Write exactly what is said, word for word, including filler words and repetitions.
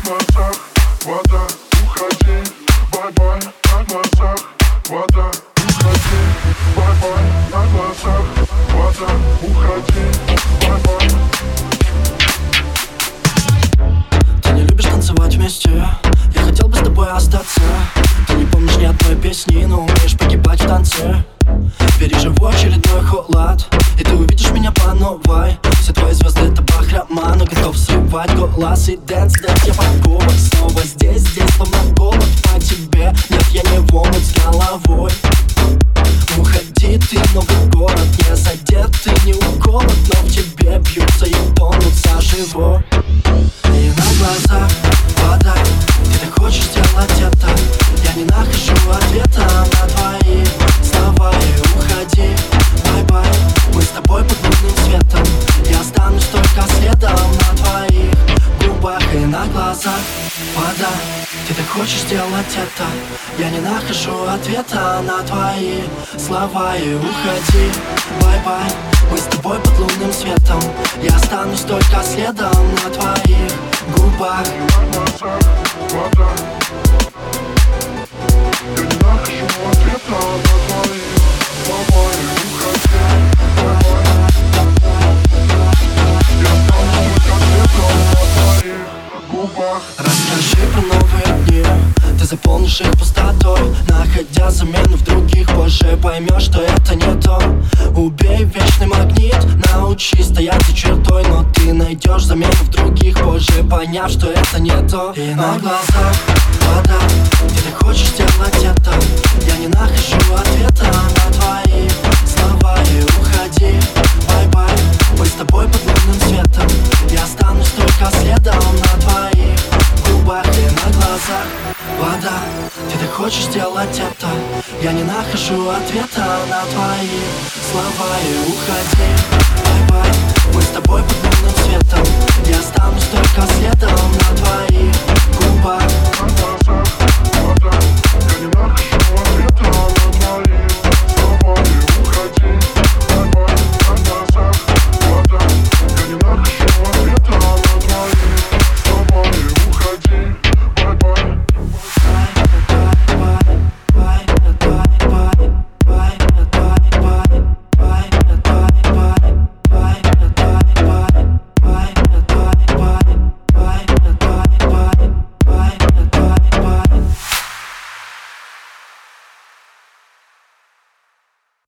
глазах вода, уходи, бай-бай, на глазах вода, уходи, бай-бай, на глазах вода, уходи, бай-бай. Ты не любишь танцевать вместе, я хотел бы с тобой остаться. Ты не помнишь ни одной песни, но умеешь погибать в танце. Переживу очередной холод, и ты увидишь меня по новой. Все твои звезды это бахрома, но готов срывать голос и дэнс, дэнс. Я подкован снова здесь, здесь словно голод по тебе. Нет, я не в омут с головой. Уходи, ты новый город, не задет, ты не уколот, но в тебе бьются и тонут заживо. И на глазах вода, ты так хочешь сделать это. Я не нахожу ответа на твои слова. И уходи, бай-бай, мы с тобой под лунным светом. Я останусь только следом на твоих губах. И на глазах вода, ты так хочешь сделать это. Я не нахожу ответа на твои слова. И уходи, бай-бай, мы с тобой под лунным светом. Я останусь только следом на твоих губах. На глазах вода, я не нахожу ответа на твои слова. И уходи, бай-бай, я останусь только следом на твоих губах. Расскажи про новые дни, ты заполнишь их пустотой, находя замену в других. Позже поймешь, что это не то. Убей вечный магнит, научи стоять за чертой, но ты найдешь замену в других. Позже поняв, что это не то. И на глазах вода, ты так хочешь сделать это. Я не нахожу ответа на твои слова. И уходи, бай-бай, мы с тобой под лунным светом. Я останусь только следом на твоих губах. И на глазах вода, ты так хочешь сделать это. Я не нахожу ответа на твои слова. И уходи, бай-бай, мы с тобой